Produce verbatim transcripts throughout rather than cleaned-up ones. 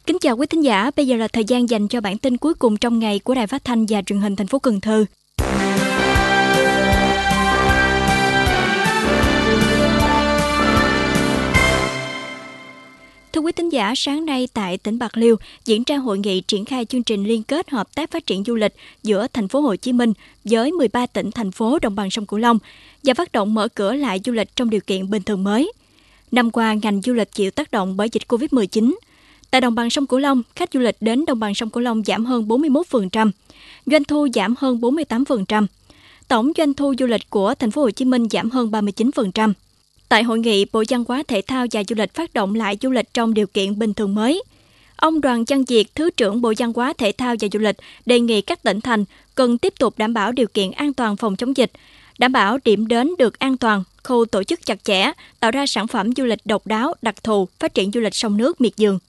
Kính chào quý thính giả, bây giờ là thời gian dành cho bản tin cuối cùng trong ngày của Đài Phát thanh và Truyền hình thành phố Cần Thơ. Thưa quý thính giả, sáng nay tại tỉnh Bạc Liêu diễn ra hội nghị triển khai chương trình liên kết hợp tác phát triển du lịch giữa thành phố Hồ Chí Minh với mười ba tỉnh thành phố đồng bằng sông Cửu Long và phát động mở cửa lại du lịch trong điều kiện bình thường mới. Năm qua, ngành du lịch chịu tác động bởi dịch covid mười chín. Tại đồng bằng sông Cửu Long, khách du lịch đến đồng bằng sông Cửu Long giảm hơn bốn mươi mốt phần trăm, doanh thu giảm hơn bốn mươi tám phần trăm. Tổng doanh thu du lịch của thành phố Hồ Chí Minh giảm hơn ba mươi chín phần trăm. Tại hội nghị, Bộ Văn hóa Thể thao và Du lịch phát động lại du lịch trong điều kiện bình thường mới. Ông Đoàn Văn Việt, Thứ trưởng Bộ Văn hóa Thể thao và Du lịch, đề nghị các tỉnh thành cần tiếp tục đảm bảo điều kiện an toàn phòng chống dịch, đảm bảo điểm đến được an toàn, khâu tổ chức chặt chẽ, tạo ra sản phẩm du lịch độc đáo, đặc thù, phát triển du lịch sông nước miệt vườn.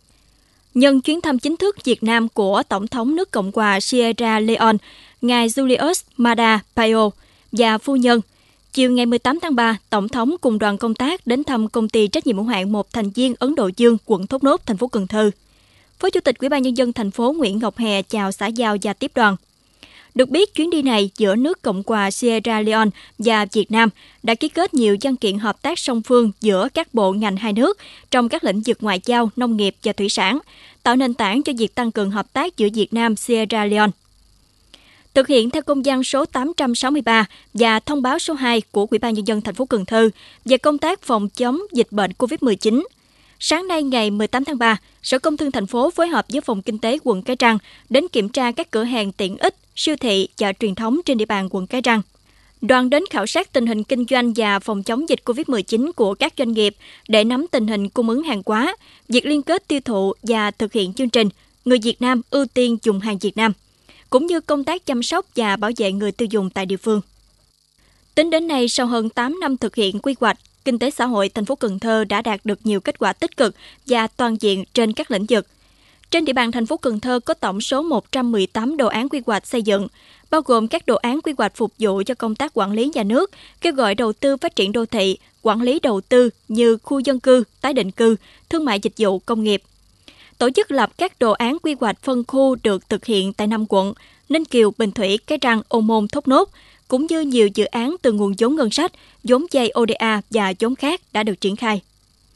Nhân chuyến thăm chính thức Việt Nam của Tổng thống nước Cộng hòa Sierra Leone, ngài Julius Maada Bio và phu nhân, chiều ngày mười tám tháng ba, Tổng thống cùng đoàn công tác đến thăm công ty trách nhiệm hữu hạn một thành viên Ấn Độ Dương, quận Thốt Nốt, thành phố Cần Thơ. Phó Chủ tịch Ủy ban Nhân dân thành phố Nguyễn Ngọc Hè chào xã giao và tiếp đoàn. Được biết, chuyến đi này giữa nước Cộng hòa Sierra Leone và Việt Nam đã ký kết nhiều văn kiện hợp tác song phương giữa các bộ ngành hai nước trong các lĩnh vực ngoại giao, nông nghiệp và thủy sản, tạo nền tảng cho việc tăng cường hợp tác giữa Việt Nam Sierra Leone. Thực hiện theo công văn số tám trăm sáu mươi ba và thông báo số hai của Ủy ban Nhân dân thành phố Cần Thơ về công tác phòng chống dịch bệnh covid mười chín. Sáng nay ngày mười tám tháng ba, Sở Công Thương thành phố phối hợp với Phòng Kinh tế quận Cái Răng đến kiểm tra các cửa hàng tiện ích, siêu thị, chợ truyền thống trên địa bàn quận Cái Răng. Đoàn đến khảo sát tình hình kinh doanh và phòng chống dịch covid mười chín của các doanh nghiệp để nắm tình hình cung ứng hàng hóa, việc liên kết tiêu thụ và thực hiện chương trình Người Việt Nam ưu tiên dùng hàng Việt Nam, cũng như công tác chăm sóc và bảo vệ người tiêu dùng tại địa phương. Tính đến nay, sau hơn tám năm thực hiện quy hoạch, kinh tế xã hội thành phố Cần Thơ đã đạt được nhiều kết quả tích cực và toàn diện trên các lĩnh vực. Trên địa bàn thành phố Cần Thơ có tổng số một trăm mười tám đồ án quy hoạch xây dựng, bao gồm các đồ án quy hoạch phục vụ cho công tác quản lý nhà nước, kêu gọi đầu tư phát triển đô thị, quản lý đầu tư như khu dân cư, tái định cư, thương mại dịch vụ, công nghiệp. Tổ chức lập các đồ án quy hoạch phân khu được thực hiện tại năm quận Ninh Kiều, Bình Thủy, Cái Răng, Ô Môn, Thốt Nốt, cũng như nhiều dự án từ nguồn vốn ngân sách, vốn vay ô đê a và vốn khác đã được triển khai.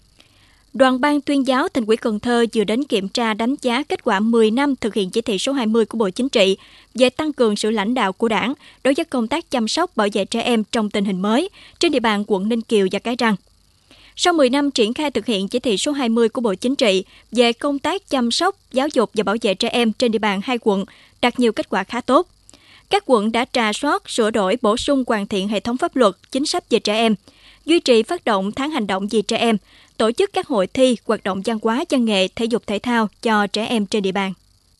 Đoàn ban tuyên giáo Thành ủy Cần Thơ vừa đến kiểm tra đánh giá kết quả mười năm thực hiện chỉ thị số hai mươi của Bộ Chính trị về tăng cường sự lãnh đạo của Đảng đối với công tác chăm sóc bảo vệ trẻ em trong tình hình mới trên địa bàn quận Ninh Kiều và Cái Răng. Sau mười năm triển khai thực hiện chỉ thị số hai mươi của Bộ Chính trị về công tác chăm sóc, giáo dục và bảo vệ trẻ em trên địa bàn hai quận đạt nhiều kết quả khá tốt. Các quận đã rà soát, sửa đổi, bổ sung hoàn thiện hệ thống pháp luật, chính sách về trẻ em, duy trì phát động tháng hành động vì trẻ em, tổ chức các hội thi, hoạt động văn hóa, văn nghệ, thể dục thể thao cho trẻ em trên địa bàn.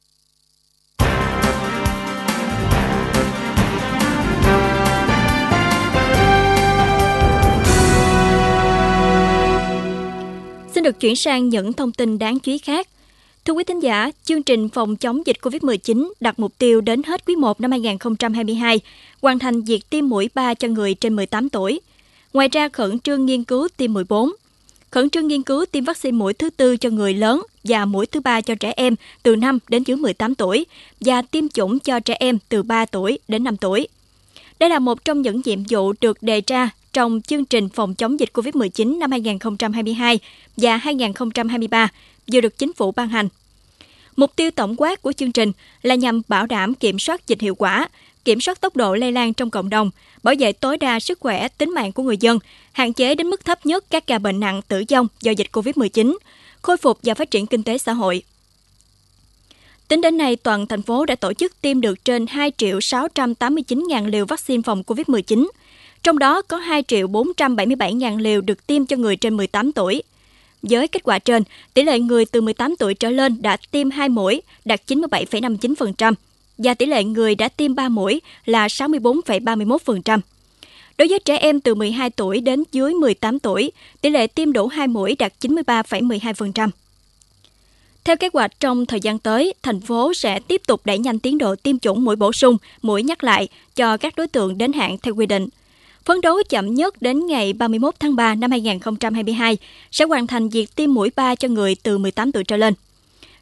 Xin được chuyển sang những thông tin đáng chú ý khác. Thưa quý thính giả, chương trình phòng chống dịch covid mười chín đặt mục tiêu đến hết quý một năm hai nghìn không trăm hai mươi hai, hoàn thành việc tiêm mũi ba cho người trên mười tám tuổi. Ngoài ra, khẩn trương nghiên cứu tiêm mũi bốn. Khẩn trương nghiên cứu tiêm vaccine mũi thứ tư cho người lớn và mũi thứ ba cho trẻ em từ năm đến dưới mười tám tuổi và tiêm chủng cho trẻ em từ ba tuổi đến năm tuổi. Đây là một trong những nhiệm vụ được đề ra trong chương trình phòng chống dịch covid mười chín năm hai nghìn không trăm hai mươi hai và hai nghìn không trăm hai mươi ba vừa được Chính phủ ban hành. Mục tiêu tổng quát của chương trình là nhằm bảo đảm kiểm soát dịch hiệu quả, kiểm soát tốc độ lây lan trong cộng đồng, bảo vệ tối đa sức khỏe, tính mạng của người dân, hạn chế đến mức thấp nhất các ca bệnh nặng tử vong do dịch covid mười chín, khôi phục và phát triển kinh tế xã hội. Tính đến nay, toàn thành phố đã tổ chức tiêm được trên hai triệu sáu trăm tám mươi chín nghìn liều vaccine phòng covid mười chín, trong đó có hai triệu bốn trăm bảy mươi bảy nghìn liều được tiêm cho người trên mười tám tuổi. Với kết quả trên, tỷ lệ người từ mười tám tuổi trở lên đã tiêm hai mũi đạt chín mươi bảy phẩy năm mươi chín phần trăm và tỷ lệ người đã tiêm ba mũi là sáu mươi bốn phẩy ba mươi mốt phần trăm. Đối với trẻ em từ mười hai tuổi đến dưới mười tám tuổi, tỷ lệ tiêm đủ hai mũi đạt chín mươi ba phẩy mười hai phần trăm. Theo kế hoạch, trong thời gian tới, thành phố sẽ tiếp tục đẩy nhanh tiến độ tiêm chủng mũi bổ sung, mũi nhắc lại cho các đối tượng đến hạn theo quy định. Phấn đấu chậm nhất đến ngày ba mươi mốt tháng ba năm hai nghìn không trăm hai mươi hai sẽ hoàn thành việc tiêm mũi ba cho người từ mười tám tuổi trở lên.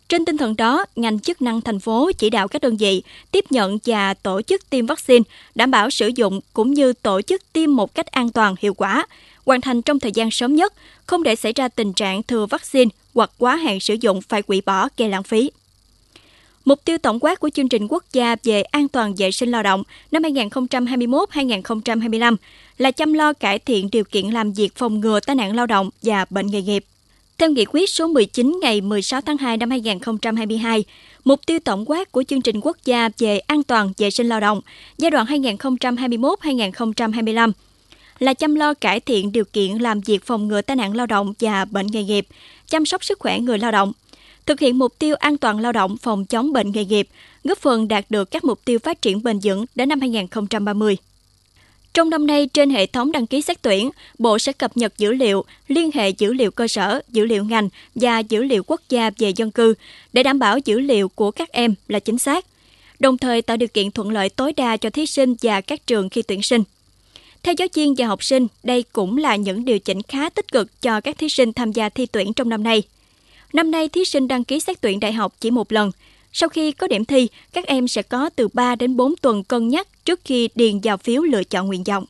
Trên tinh thần đó, ngành chức năng thành phố chỉ đạo các đơn vị tiếp nhận và tổ chức tiêm vaccine, đảm bảo sử dụng cũng như tổ chức tiêm một cách an toàn, hiệu quả, hoàn thành trong thời gian sớm nhất, không để xảy ra tình trạng thừa vaccine hoặc quá hạn sử dụng phải hủy bỏ gây lãng phí. Mục tiêu tổng quát của chương trình quốc gia về an toàn vệ sinh lao động năm hai nghìn không trăm hai mươi mốt đến hai nghìn không trăm hai mươi lăm là chăm lo cải thiện điều kiện làm việc, phòng ngừa tai nạn lao động và bệnh nghề nghiệp. Theo nghị quyết số mười chín ngày mười sáu tháng hai năm hai nghìn không trăm hai mươi hai, mục tiêu tổng quát của chương trình quốc gia về an toàn vệ sinh lao động giai đoạn hai nghìn không trăm hai mươi mốt đến hai nghìn không trăm hai mươi lăm là chăm lo cải thiện điều kiện làm việc, phòng ngừa tai nạn lao động và bệnh nghề nghiệp, chăm sóc sức khỏe người lao động, thực hiện mục tiêu an toàn lao động, phòng chống bệnh nghề nghiệp, góp phần đạt được các mục tiêu phát triển bền vững đến năm hai nghìn không trăm ba mươi. Trong năm nay, trên hệ thống đăng ký xét tuyển, Bộ sẽ cập nhật dữ liệu, liên hệ dữ liệu cơ sở, dữ liệu ngành và dữ liệu quốc gia về dân cư để đảm bảo dữ liệu của các em là chính xác, đồng thời tạo điều kiện thuận lợi tối đa cho thí sinh và các trường khi tuyển sinh. Theo giáo viên và học sinh, đây cũng là những điều chỉnh khá tích cực cho các thí sinh tham gia thi tuyển trong năm nay. Năm nay, thí sinh đăng ký xét tuyển đại học chỉ một lần. Sau khi có điểm thi, các em sẽ có từ ba đến bốn tuần cân nhắc trước khi điền vào phiếu lựa chọn nguyện vọng.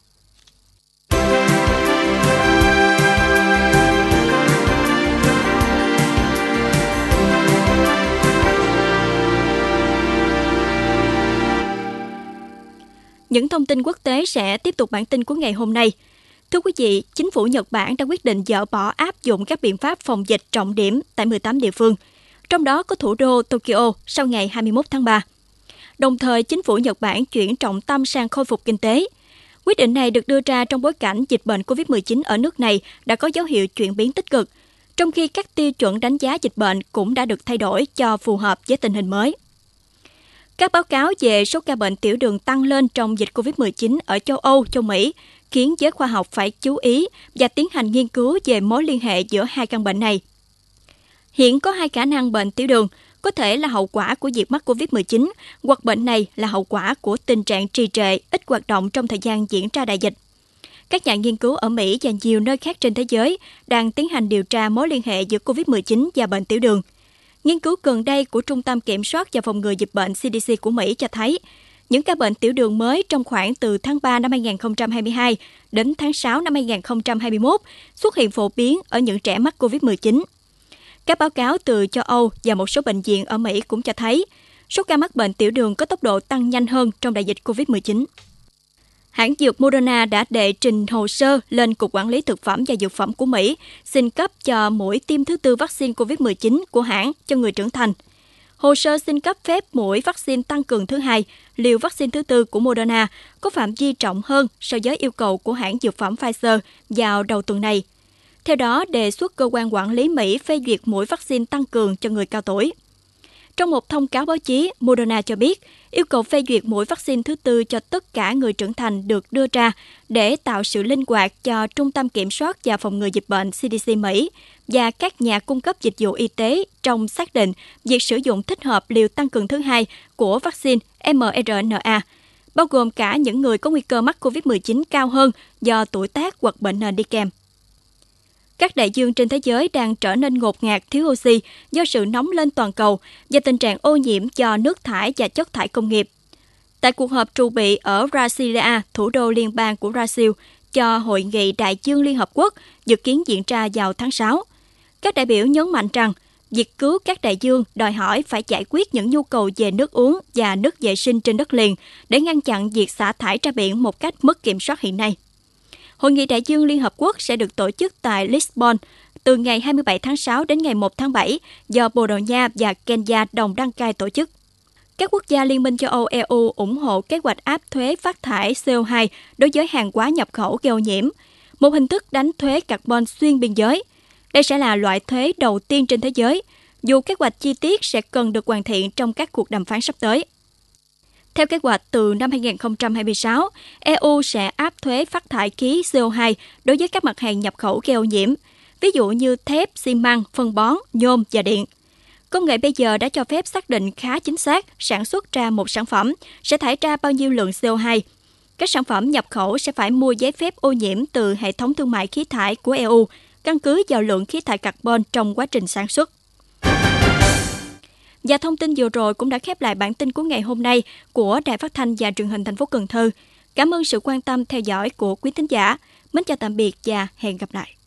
Những thông tin quốc tế sẽ tiếp tục bản tin của ngày hôm nay. Thưa quý vị, chính phủ Nhật Bản đã quyết định dỡ bỏ áp dụng các biện pháp phòng dịch trọng điểm tại mười tám địa phương, trong đó có thủ đô Tokyo sau ngày hai mươi mốt tháng ba. Đồng thời, chính phủ Nhật Bản chuyển trọng tâm sang khôi phục kinh tế. Quyết định này được đưa ra trong bối cảnh dịch bệnh covid mười chín ở nước này đã có dấu hiệu chuyển biến tích cực, trong khi các tiêu chuẩn đánh giá dịch bệnh cũng đã được thay đổi cho phù hợp với tình hình mới. Các báo cáo về số ca bệnh tiểu đường tăng lên trong dịch covid mười chín ở châu Âu, châu Mỹ khiến giới khoa học phải chú ý và tiến hành nghiên cứu về mối liên hệ giữa hai căn bệnh này. Hiện có hai khả năng bệnh tiểu đường có thể là hậu quả của việc mắc covid mười chín hoặc bệnh này là hậu quả của tình trạng trì trệ, ít hoạt động trong thời gian diễn ra đại dịch. Các nhà nghiên cứu ở Mỹ và nhiều nơi khác trên thế giới đang tiến hành điều tra mối liên hệ giữa covid mười chín và bệnh tiểu đường. Nghiên cứu gần đây của Trung tâm Kiểm soát và Phòng ngừa Dịch bệnh C D C của Mỹ cho thấy, những ca bệnh tiểu đường mới trong khoảng từ tháng ba năm hai nghìn không trăm hai mươi hai đến tháng sáu năm hai nghìn không trăm hai mươi mốt xuất hiện phổ biến ở những trẻ mắc covid mười chín. Các báo cáo từ châu Âu và một số bệnh viện ở Mỹ cũng cho thấy số ca mắc bệnh tiểu đường có tốc độ tăng nhanh hơn trong đại dịch covid mười chín. Hãng dược Moderna đã đệ trình hồ sơ lên Cục Quản lý Thực phẩm và Dược phẩm của Mỹ xin cấp cho mũi tiêm thứ tư vaccine covid mười chín của hãng cho người trưởng thành. Hồ sơ xin cấp phép mũi vaccine tăng cường thứ hai, liều vaccine thứ tư của Moderna có phạm vi rộng hơn so với yêu cầu của hãng dược phẩm Pfizer vào đầu tuần này. Theo đó, đề xuất cơ quan quản lý Mỹ phê duyệt mũi vaccine tăng cường cho người cao tuổi. Trong một thông cáo báo chí, Moderna cho biết yêu cầu phê duyệt mũi vaccine thứ tư cho tất cả người trưởng thành được đưa ra để tạo sự linh hoạt cho Trung tâm Kiểm soát và Phòng ngừa Dịch bệnh C D C Mỹ và các nhà cung cấp dịch vụ y tế trong xác định việc sử dụng thích hợp liều tăng cường thứ hai của vaccine M R N A, bao gồm cả những người có nguy cơ mắc covid mười chín cao hơn do tuổi tác hoặc bệnh nền đi kèm. Các đại dương trên thế giới đang trở nên ngột ngạt thiếu oxy do sự nóng lên toàn cầu và tình trạng ô nhiễm do nước thải và chất thải công nghiệp. Tại cuộc họp trù bị ở Brasilia, thủ đô liên bang của Brazil, cho Hội nghị Đại dương Liên Hợp Quốc dự kiến diễn ra vào tháng sáu, các đại biểu nhấn mạnh rằng việc cứu các đại dương đòi hỏi phải giải quyết những nhu cầu về nước uống và nước vệ sinh trên đất liền để ngăn chặn việc xả thải ra biển một cách mất kiểm soát hiện nay. Hội nghị Đại dương Liên Hợp Quốc sẽ được tổ chức tại Lisbon từ ngày hai mươi bảy tháng sáu đến ngày một tháng bảy do Bồ Đào Nha và Kenya đồng đăng cai tổ chức. Các quốc gia Liên minh châu Âu E U ủng hộ kế hoạch áp thuế phát thải C O hai đối với hàng hóa nhập khẩu gây ô nhiễm, một hình thức đánh thuế carbon xuyên biên giới. Đây sẽ là loại thuế đầu tiên trên thế giới, dù kế hoạch chi tiết sẽ cần được hoàn thiện trong các cuộc đàm phán sắp tới. Theo kế hoạch, từ năm hai nghìn không trăm hai mươi sáu, E U sẽ áp thuế phát thải khí C O hai đối với các mặt hàng nhập khẩu gây ô nhiễm, ví dụ như thép, xi măng, phân bón, nhôm và điện. Công nghệ bây giờ đã cho phép xác định khá chính xác sản xuất ra một sản phẩm sẽ thải ra bao nhiêu lượng C O hai. Các sản phẩm nhập khẩu sẽ phải mua giấy phép ô nhiễm từ hệ thống thương mại khí thải của E U, căn cứ vào lượng khí thải carbon trong quá trình sản xuất. Và thông tin vừa rồi cũng đã khép lại bản tin của ngày hôm nay của Đài Phát thanh và Truyền hình thành phố Cần Thơ. Cảm ơn sự quan tâm theo dõi của quý thính giả. Mến chào tạm biệt và hẹn gặp lại.